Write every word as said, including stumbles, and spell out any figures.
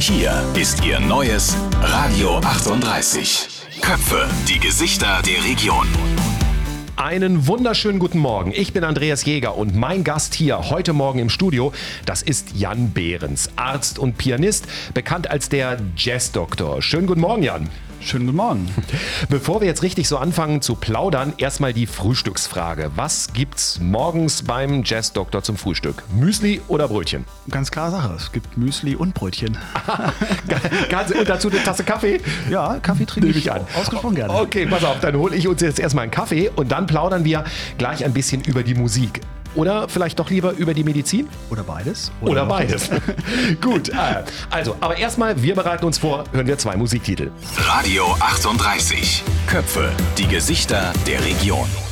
Hier ist Ihr neues Radio achtunddreißig. Köpfe, die Gesichter der Region. Einen wunderschönen guten Morgen. Ich bin Andreas Jäger und mein Gast hier heute Morgen im Studio, das ist Jan Behrens, Arzt und Pianist, bekannt als der Jazzdoktor. Schönen guten Morgen, Jan. Schönen guten Morgen. Bevor wir jetzt richtig so anfangen zu plaudern, erstmal die Frühstücksfrage. Was gibt's morgens beim Jazzdoktor zum Frühstück? Müsli oder Brötchen? Ganz klare Sache, es gibt Müsli und Brötchen. Ganz, und dazu eine Tasse Kaffee? Ja, Kaffee trinke Nehme ich ich an. Ausgesprochen gerne. Okay, pass auf, dann hole ich uns jetzt erstmal einen Kaffee und dann plaudern wir gleich ein bisschen über die Musik. Oder vielleicht doch lieber über die Medizin? Oder beides. Oder, Oder beides. Gut, also, aber erstmal, wir bereiten uns vor, hören wir zwei Musiktitel. Radio achtunddreißig. Köpfe, die Gesichter der Region.